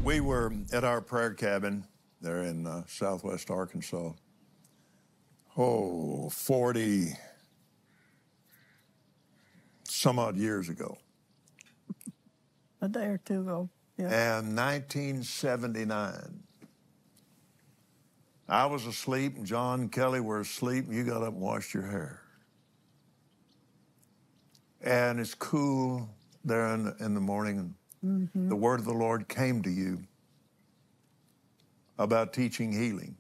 We were at our prayer cabin there in southwest Arkansas. 40 some odd years ago. A day or two ago, yeah. And 1979. I was asleep, and John and Kelly were asleep, and you got up and washed your hair. And it's cool there in the morning. Mm-hmm. The word of the Lord came to you about teaching healing.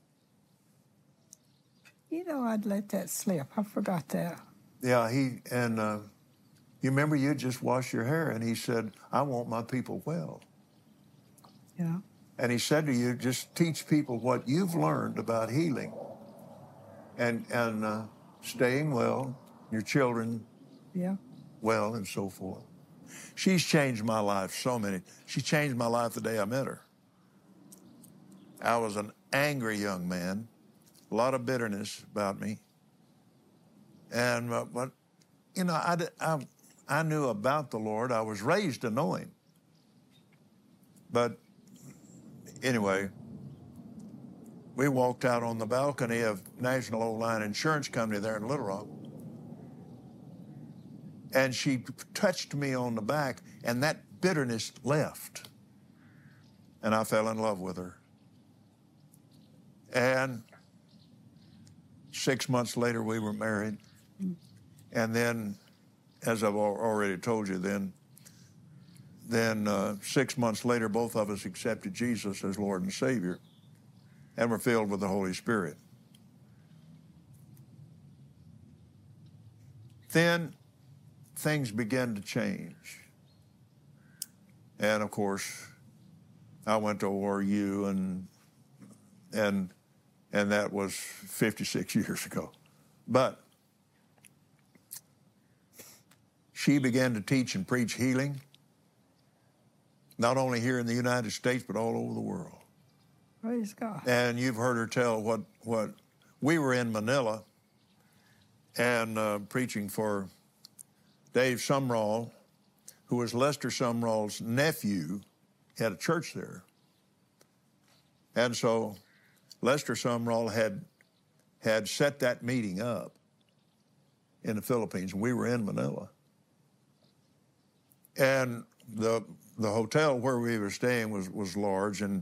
You know, I'd let that slip. I forgot that. Yeah, you remember you just washed your hair, and he said, I want my people well. Yeah. And he said to you, just teach people what you've learned about healing and staying well, your children well, and so forth. She's changed my life She changed my life the day I met her. I was an angry young man, a lot of bitterness about me. And, but, you know, I knew about the Lord. I was raised to know him. But anyway, we walked out on the balcony of National Old Line Insurance Company there in Little Rock. And she touched me on the back, and that bitterness left. And I fell in love with her. And 6 months later, we were married. And then, as I've already told you, then 6 months later, both of us accepted Jesus as Lord and Savior and were filled with the Holy Spirit. Then things began to change. And of course, I went to ORU and that was 56 years ago. But she began to teach and preach healing, not only here in the United States, but all over the world. Praise God. And you've heard her tell what we were in Manila and preaching for Dave Sumrall, who was Lester Sumrall's nephew, had a church there. And so Lester Sumrall had set that meeting up in the Philippines, and we were in Manila. And the hotel where we were staying was large, and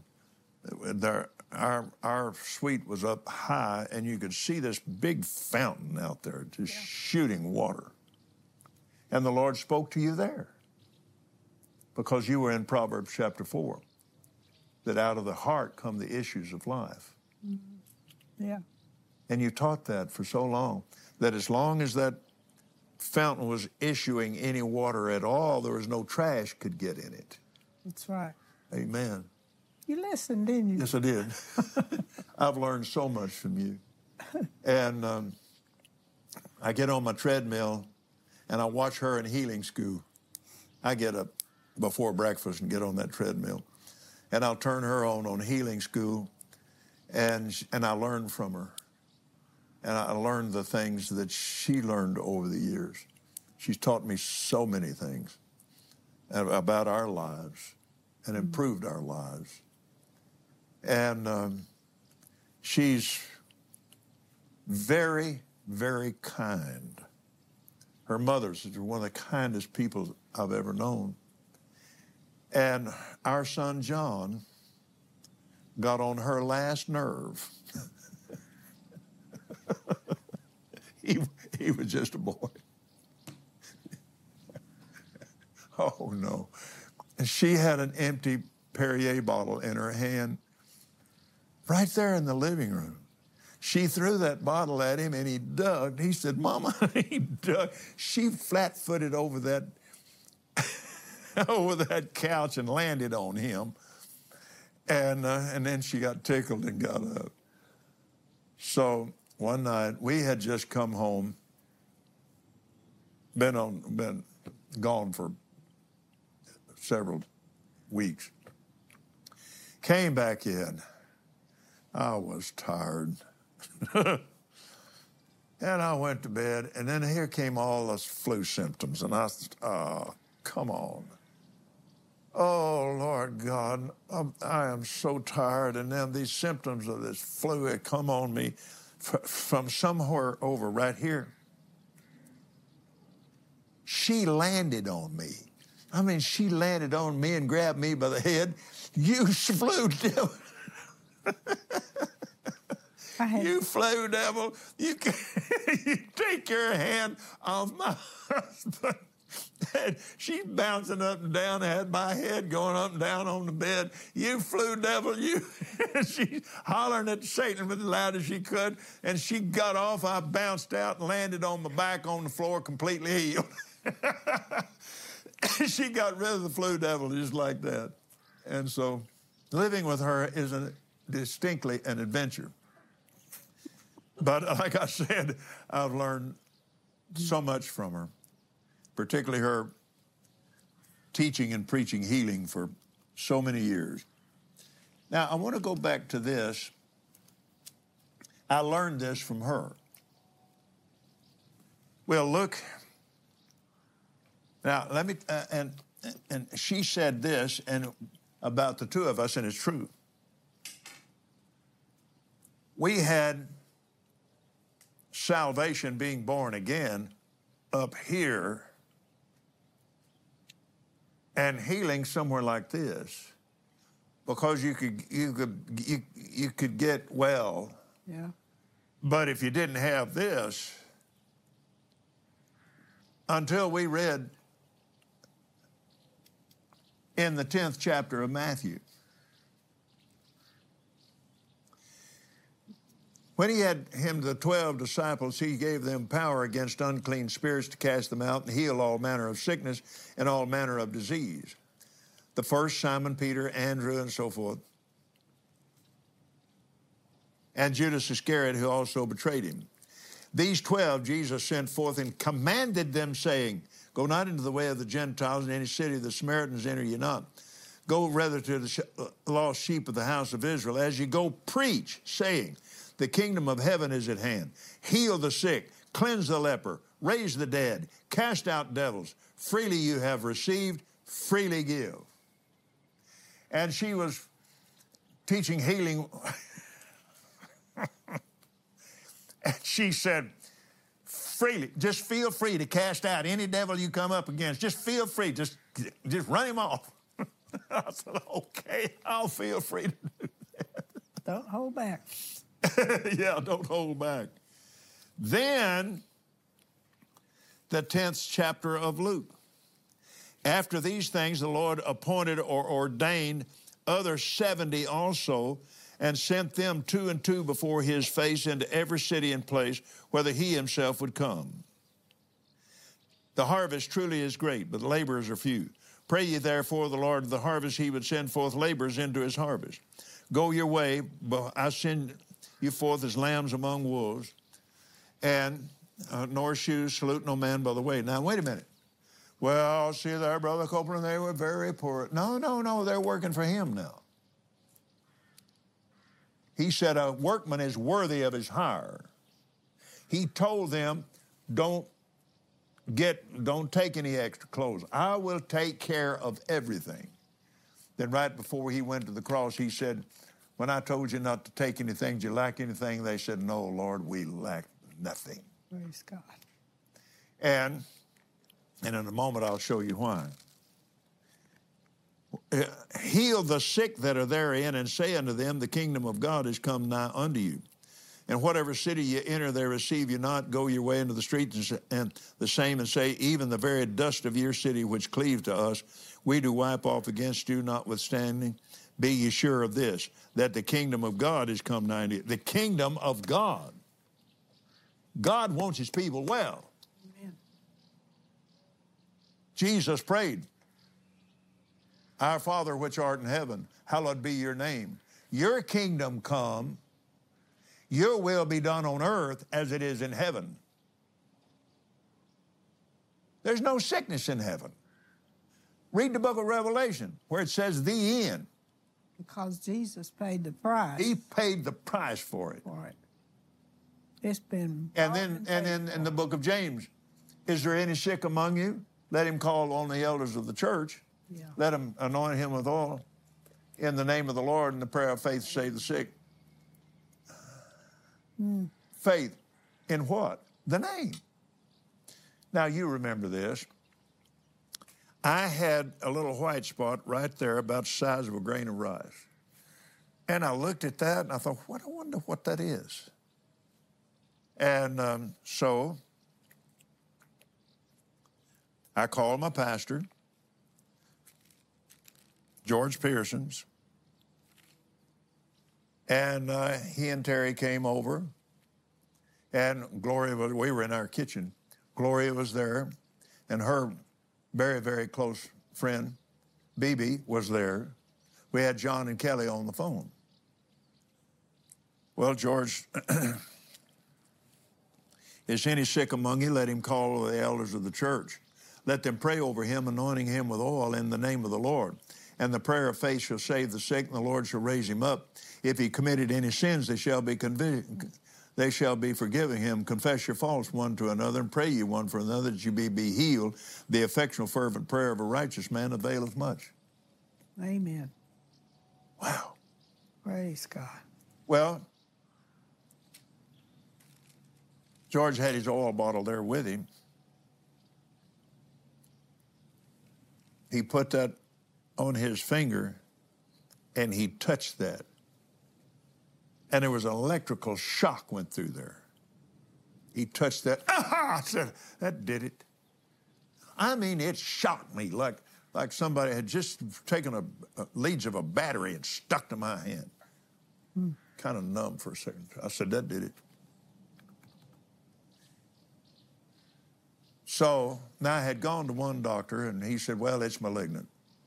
our suite was up high, and you could see this big fountain out there just shooting water. And the Lord spoke to you there because you were in Proverbs chapter 4, that out of the heart come the issues of life. Mm-hmm. Yeah. And you taught that for so long, that as long as that fountain was issuing any water at all, there was no trash could get in it. That's right. Amen. You listened, didn't you? Yes, I did. I've learned so much from you. And I get on my treadmill, and I watch her in healing school. I get up before breakfast and get on that treadmill. And I'll turn her on healing school, and I learn from her. And I learned the things that she learned over the years. She's taught me so many things about our lives and improved our lives. And she's very, very kind. Her mother's one of the kindest people I've ever known. And our son John got on her last nerve. He was just a boy. Oh, no. And she had an empty Perrier bottle in her hand right there in the living room. She threw that bottle at him, and he dug. He said, Mama, he dug. She flat-footed over that couch and landed on him. And then she got tickled and got up. So one night, we had just come home, been gone for several weeks. Came back in. I was tired. And I went to bed, and then here came all those flu symptoms, and I thought, oh, come on. Oh, Lord God, I am so tired. And then these symptoms of this flu had come on me from somewhere over right here. She landed on me. I mean, she landed on me and grabbed me by the head. You flu devil. You flu devil. You take your hand off my husband. And she's bouncing up and down. I had my head going up and down on the bed. You flu devil, you. She's hollering at Satan as loud as she could. And she got off. I bounced out and landed on my back on the floor, completely healed. She got rid of the flu devil just like that. And so living with her is distinctly an adventure. But like I said, I've learned so much from her, particularly her teaching and preaching healing for so many years. Now, I want to go back to this. I learned this from her. Well, look. Now, let me, and she said this and about the two of us, and it's true. We had salvation, being born again, up here, and healing somewhere like this, because you could get well. Yeah. But if you didn't have this, until we read in the 10th chapter of Matthew, when he had him the 12 disciples, he gave them power against unclean spirits to cast them out and heal all manner of sickness and all manner of disease. The first, Simon, Peter, Andrew, and so forth, and Judas Iscariot, who also betrayed him. These 12 Jesus sent forth and commanded them, saying, go not into the way of the Gentiles, in any city of the Samaritans enter ye not. Go rather to the lost sheep of the house of Israel. As ye go, preach, saying, the kingdom of heaven is at hand. Heal the sick, cleanse the leper, raise the dead, cast out devils. Freely you have received, freely give. And she was teaching healing. And she said, freely, just feel free to cast out any devil you come up against. Just feel free, just run him off. I said, okay, I'll feel free to do that. Don't hold back. Yeah, don't hold back. Then, the 10th chapter of Luke. After these things, the Lord appointed or ordained other 70 also, and sent them 2 and 2 before his face into every city and place, whether he himself would come. The harvest truly is great, but the laborers are few. Pray ye therefore the Lord of the harvest, he would send forth laborers into his harvest. Go your way, I send you forth as lambs among wolves, and nor shoes salute no man by the way. Now, wait a minute. Well, see there, Brother Copeland, they were very poor. No, they're working for him now. He said a workman is worthy of his hire. He told them, don't take any extra clothes. I will take care of everything. Then right before he went to the cross, he said, when I told you not to take anything, do you lack anything? They said, no, Lord, we lack nothing. Praise God. And in a moment, I'll show you why. Heal the sick that are therein, and say unto them, the kingdom of God is come nigh unto you. And whatever city you enter, there receive you not. Go your way into the streets and the same, and say, even the very dust of your city which cleave to us, we do wipe off against you, notwithstanding. Be ye sure of this, that the kingdom of God is come nigh unto you. The kingdom of God. God wants his people well. Amen. Jesus prayed, our Father which art in heaven, hallowed be your name. Your kingdom come, your will be done on earth as it is in heaven. There's no sickness in heaven. Read the book of Revelation where it says the end. Because Jesus paid the price. He paid the price for it. It's been. And then in the book of James, is there any sick among you? Let him call on the elders of the church Yeah. Let them anoint him with oil in the name of the Lord, and the prayer of faith save the sick. Faith in what? The name. Now, you remember this. I had a little white spot right there about the size of a grain of rice. And I looked at that and I thought, I wonder what that is. And so I called my pastor, George Pearsons, and he and Terry came over, and Gloria we were in our kitchen. Gloria was there, and her very, very close friend, Bibi, was there. We had John and Kelly on the phone. Well, George, is any sick among you? Let him call the elders of the church. Let them pray over him, anointing him with oil in the name of the Lord. And the prayer of faith shall save the sick, and the Lord shall raise him up. If he committed any sins, they shall be forgiven him. Confess your faults one to another, and pray ye one for another, that you be healed. The effectual fervent prayer of a righteous man availeth much. Amen. Wow. Praise God. Well, George had his oil bottle there with him. He put that on his finger, and he touched that. And there was an electrical shock went through there. He touched that. Aha! I said, that did it. I mean, it shocked me like somebody had just taken a leads of a battery and stuck to my hand. Kind of numb for a second. I said, that did it. So now I had gone to one doctor, and he said, well, it's malignant.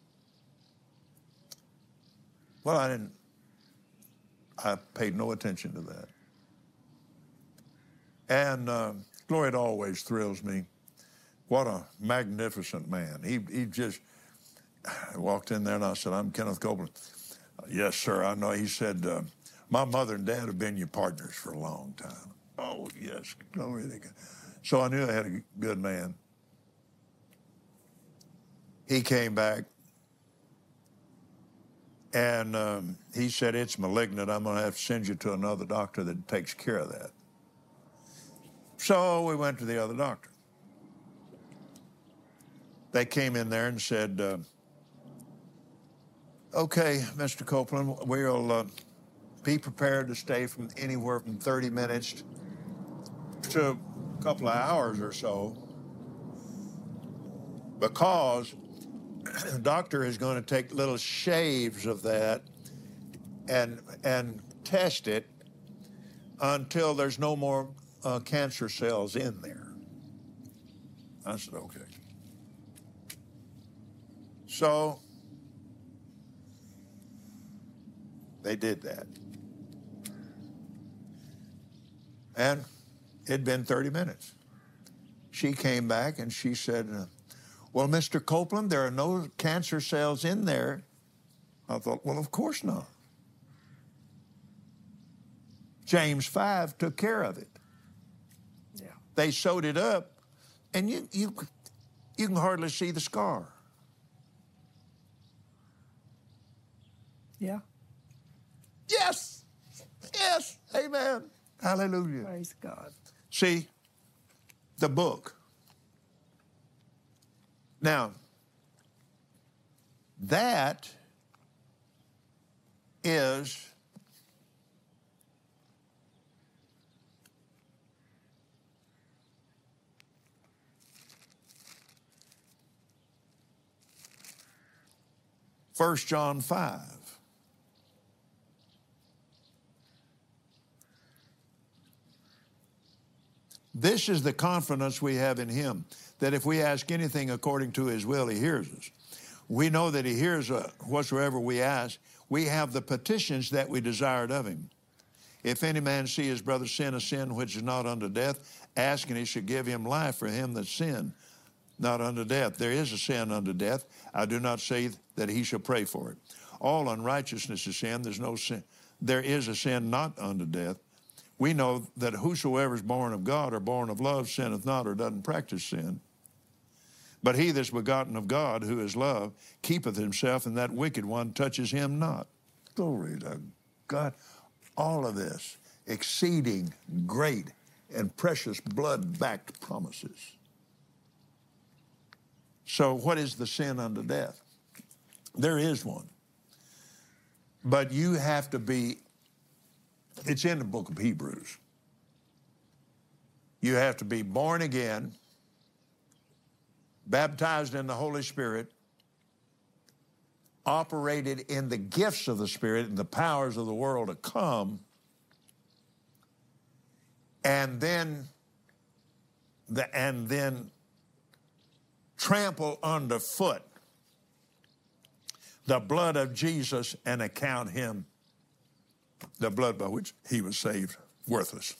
Well, I paid no attention to that. And Gloria always thrills me. What a magnificent man. He just walked in there, and I said, I'm Kenneth Copeland. Yes, sir, I know. He said, my mother and dad have been your partners for a long time. Oh, yes, glory to God. So I knew I had a good man. He came back, and he said, it's malignant. I'm going to have to send you to another doctor that takes care of that. So we went to the other doctor. They came in there and said, okay, Mr. Copeland, we'll be prepared to stay from anywhere from 30 minutes to a couple of hours or so, because the doctor is going to take little shaves of that and test it until there's no more cancer cells in there. I said, okay. So they did that. And it'd been 30 minutes. She came back and she said, well, Mr. Copeland, there are no cancer cells in there. I thought, well, of course not. James 5 took care of it. Yeah. They sewed it up, and you can hardly see the scar. Yeah. Yes. Yes. Amen. Hallelujah. Praise God. See, the book. Now, that is First John 5. This is the confidence we have in him, that if we ask anything according to his will, he hears us. We know that he hears whatsoever we ask. We have the petitions that we desired of him. If any man see his brother sin a sin which is not unto death, ask, and he should give him life for him that sinned not unto death. There is a sin unto death. I do not say that he shall pray for it. All unrighteousness is sin. There's no sin. There is a sin not unto death. We know that whosoever is born of God or born of love sinneth not or doesn't practice sin. But he that's begotten of God, who is love, keepeth himself, and that wicked one touches him not. Glory to God. All of this, exceeding great and precious blood-backed promises. So what is the sin unto death? There is one. But you have to be, it's in the book of Hebrews. You have to be born again, baptized in the Holy Spirit, operated in the gifts of the Spirit and the powers of the world to come, and then trample underfoot the blood of Jesus and account him, the blood by which he was saved, worthless.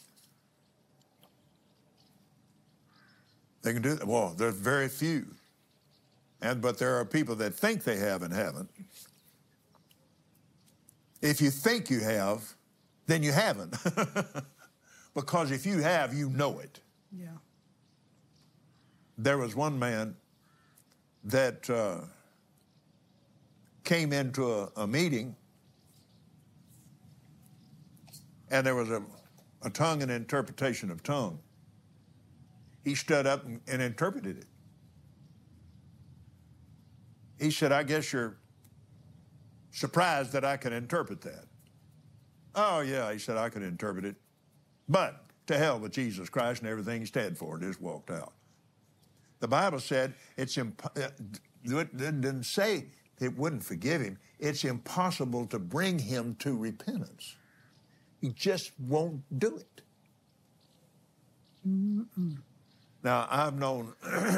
They can do that. Well, there's very few. But there are people that think they have and haven't. If you think you have, then you haven't. Because if you have, you know it. Yeah. There was one man that came into a meeting, and there was a tongue and interpretation of tongue. He stood up and interpreted it. He said, I guess you're surprised that I can interpret that. Oh, yeah, he said, I can interpret it. But to hell with Jesus Christ and everything he stood for, just walked out. The Bible said it didn't say it wouldn't forgive him. It's impossible to bring him to repentance. He just won't do it. Mm-mm. Now, I've known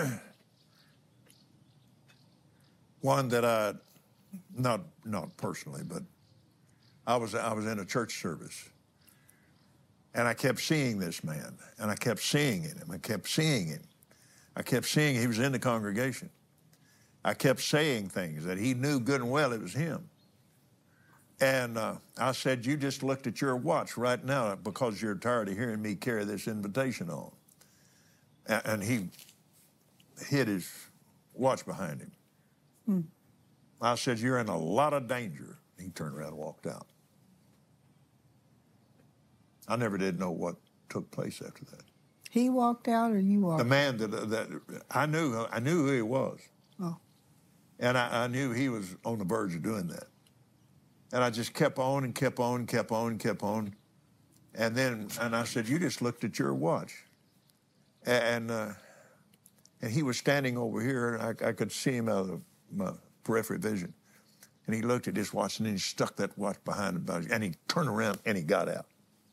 one that I, not personally, but I was in a church service, and I kept seeing this man, and I kept seeing him. I kept seeing him. I kept seeing he was in the congregation. I kept saying things that he knew good and well it was him. And I said, you just looked at your watch right now because you're tired of hearing me carry this invitation on. And he hid his watch behind him. Hmm. I said, you're in a lot of danger. He turned around and walked out. I never did know what took place after that. He walked out or you walked out? The man that I knew who he was. Oh. And I knew he was on the verge of doing that. And I just kept on and kept on and kept on and kept on. And I said, you just looked at your watch. And he was standing over here, and I could see him out of my peripheral vision. And he looked at his watch, and then he stuck that watch behind him, and he turned around, and he got out.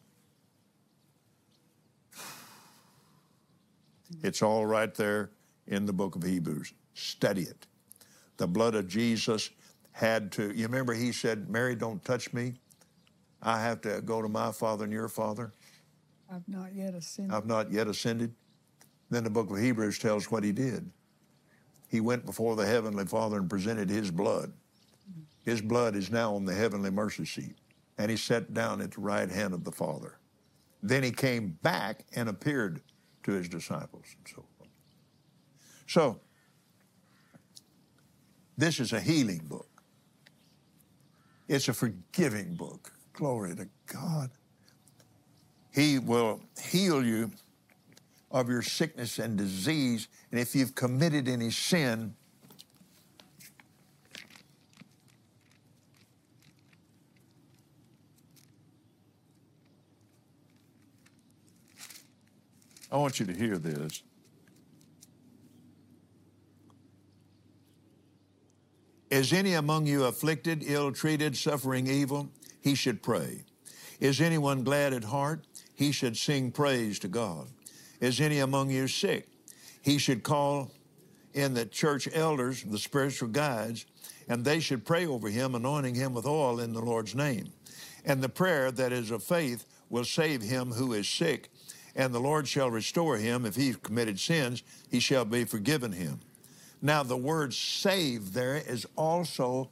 It's all right there in the book of Hebrews. Study it. The blood of Jesus had to, you remember he said, Mary, don't touch me. I have to go to my Father and your Father. I've not yet ascended. I've not yet ascended. Then the book of Hebrews tells what he did. He went before the Heavenly Father and presented his blood. His blood is now on the heavenly mercy seat. And he sat down at the right hand of the Father. Then he came back and appeared to his disciples and so forth. So, this is a healing book. It's a forgiving book. Glory to God. He will heal you of your sickness and disease, and if you've committed any sin, I want you to hear this. Is any among you afflicted, ill-treated, suffering evil? He should pray. Is anyone glad at heart? He should sing praise to God. Is any among you sick? He should call in the church elders, the spiritual guides, and they should pray over him, anointing him with oil in the Lord's name. And the prayer that is of faith will save him who is sick, and the Lord shall restore him. If he's committed sins, he shall be forgiven him. Now, the word save there is also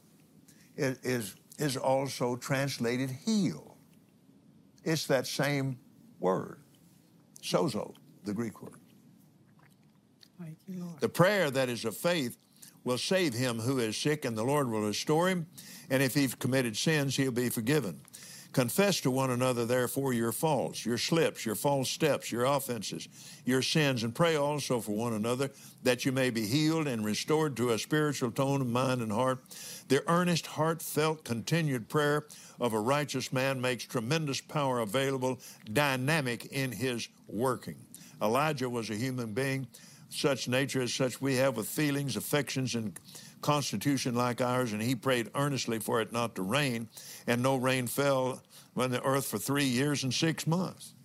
translated heal. It's that same word, sozo, the Greek word. Thank you, Lord. The prayer that is of faith will save him who is sick, and the Lord will restore him. And if he's committed sins, he'll be forgiven. Confess to one another, therefore, your faults, your slips, your false steps, your offenses, your sins, and pray also for one another that you may be healed and restored to a spiritual tone of mind and heart. The earnest, heartfelt, continued prayer of a righteous man makes tremendous power available, dynamic in his working. Elijah was a human being, such nature as such we have, with feelings, affections, and constitution like ours, and he prayed earnestly for it not to rain, and no rain fell on the earth for 3 years and 6 months.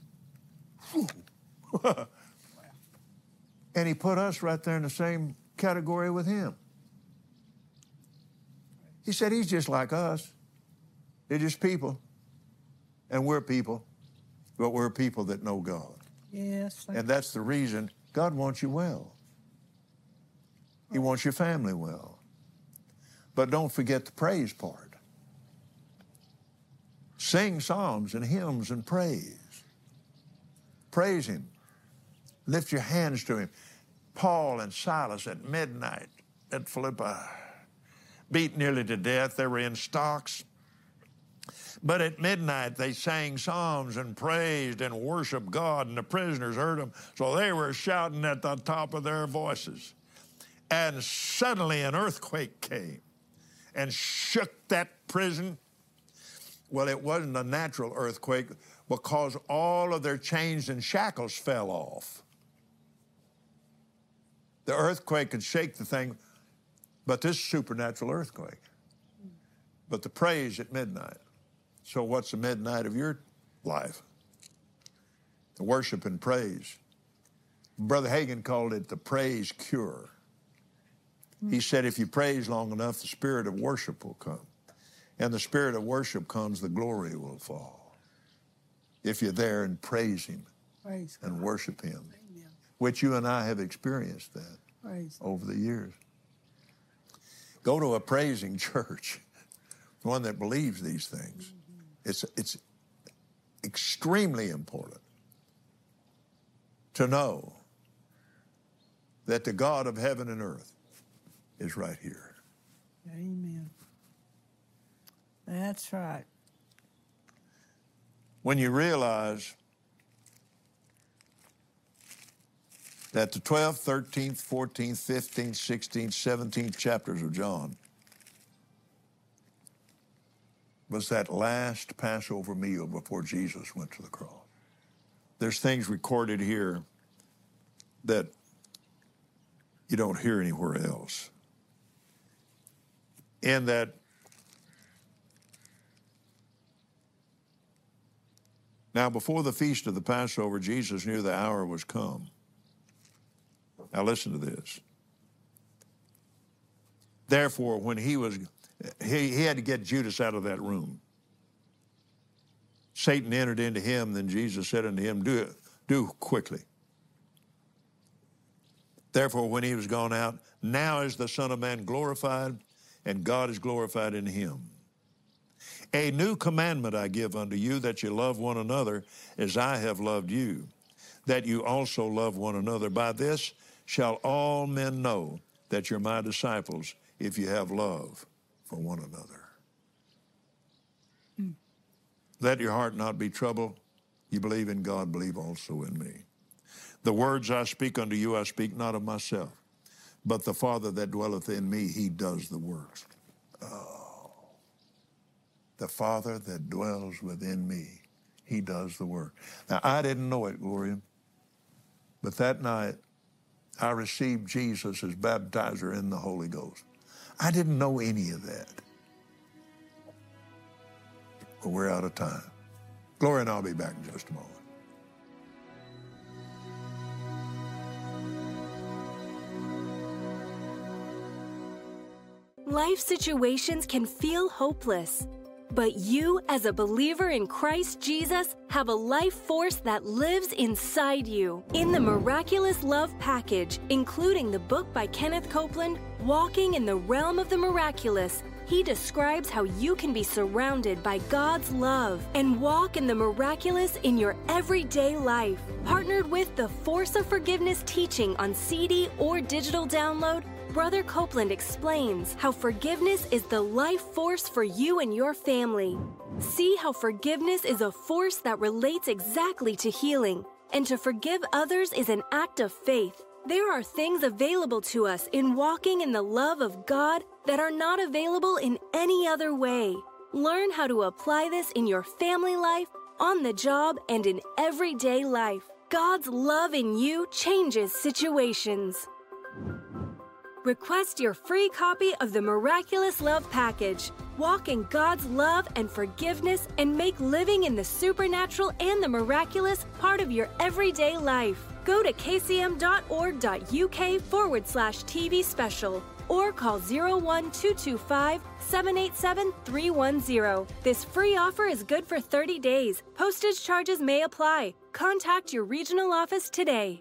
And he put us right there in the same category with him. He said he's just like us. They're just people, and we're people, but we're people that know God. Yes. And that's the reason God wants you well. He wants your family well. But don't forget the praise part. Sing psalms and hymns and praise. Praise him. Lift your hands to him. Paul and Silas at midnight at Philippi, beat nearly to death. They were in stocks. But at midnight, they sang psalms and praised and worshiped God, and the prisoners heard them. So they were shouting at the top of their voices. And suddenly an earthquake came and shook that prison. Well, it wasn't a natural earthquake because all of their chains and shackles fell off. The earthquake could shake the thing, but this supernatural earthquake. But the praise at midnight. So what's the midnight of your life? The worship and praise. Brother Hagin called it the praise cure. He said if you praise long enough, the spirit of worship will come. And the spirit of worship comes, the glory will fall. If you're there and praise him and worship him, Amen. Which you and I have experienced that over the years. Go to a praising church, one that believes these things. It's extremely important to know that the God of heaven and earth is right here. Amen. That's right. When you realize that the 12th, 13th, 14th, 15th, 16th, 17th chapters of John was that last Passover meal before Jesus went to the cross. There's things recorded here that you don't hear anywhere else. And that now before the feast of the Passover, Jesus knew the hour was come. Now listen to this. Therefore, when he had to get Judas out of that room. Satan entered into him, then Jesus said unto him, do quickly. Therefore, when he was gone out, now is the Son of Man glorified, and God is glorified in him. A new commandment I give unto you, that you love one another as I have loved you, that you also love one another. By this shall all men know that you're my disciples, if you have love for one another. Let your heart not be troubled. You believe in God, believe also in me. The words I speak unto you, I speak not of myself, but the Father that dwelleth in me, he does the works. Oh, the Father that dwells within me, he does the work. Now, I didn't know it, Gloria, but that night I received Jesus as baptizer in the Holy Ghost. I didn't know any of that. But we're out of time. Gloria and I'll be back in just a moment. Life situations can feel hopeless, but you, as a believer in Christ Jesus, have a life force that lives inside you. In the Miraculous Love package, including the book by Kenneth Copeland, Walking in the Realm of the Miraculous, He describes how you can be surrounded by God's love and walk in the miraculous in your everyday life. Partnered with the Force of Forgiveness teaching on CD or digital download, Brother Copeland explains how forgiveness is the life force for you and your family. See how forgiveness is a force that relates exactly to healing, and to forgive others is an act of faith. There are things available to us in walking in the love of God that are not available in any other way. Learn how to apply this in your family life, on the job, and in everyday life. God's love in you changes situations. Request your free copy of the Miraculous Love Package. Walk in God's love and forgiveness and make living in the supernatural and the miraculous part of your everyday life. Go to kcm.org.uk/TV special or call 01225-787-310. This free offer is good for 30 days. Postage charges may apply. Contact your regional office today.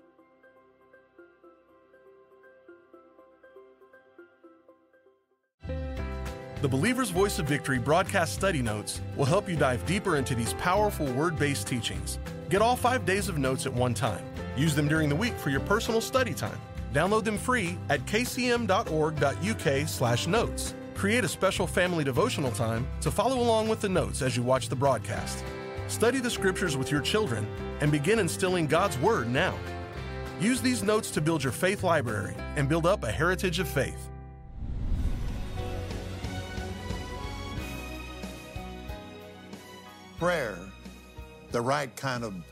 The Believer's Voice of Victory broadcast study notes will help you dive deeper into these powerful word-based teachings. Get all 5 days of notes at one time. Use them during the week for your personal study time. Download them free at kcm.org.uk/notes. Create a special family devotional time to follow along with the notes as you watch the broadcast. Study the scriptures with your children and begin instilling God's Word now. Use these notes to build your faith library and build up a heritage of faith. Prayer, the right kind of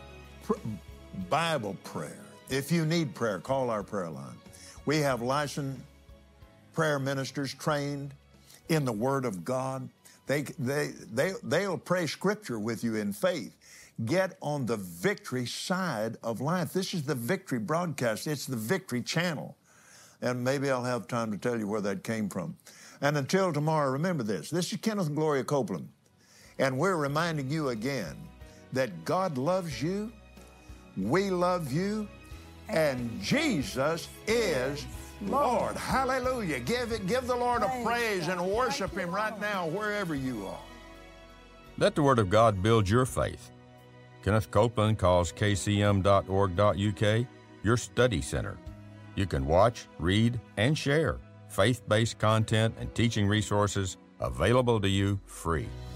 Bible prayer. If you need prayer, call our prayer line. We have licensed prayer ministers trained in the Word of God. They'll pray Scripture with you in faith. Get on the victory side of life. This is the Victory broadcast. It's the Victory channel. And maybe I'll have time to tell you where that came from. And until tomorrow, remember this. This is Kenneth and Gloria Copeland. And we're reminding you again that God loves you, we love you, and Jesus is Lord. Hallelujah. Give the Lord a praise and worship Him right now wherever you are. Let the Word of God build your faith. Kenneth Copeland calls kcm.org.uk your study center. You can watch, read, and share faith-based content and teaching resources available to you free.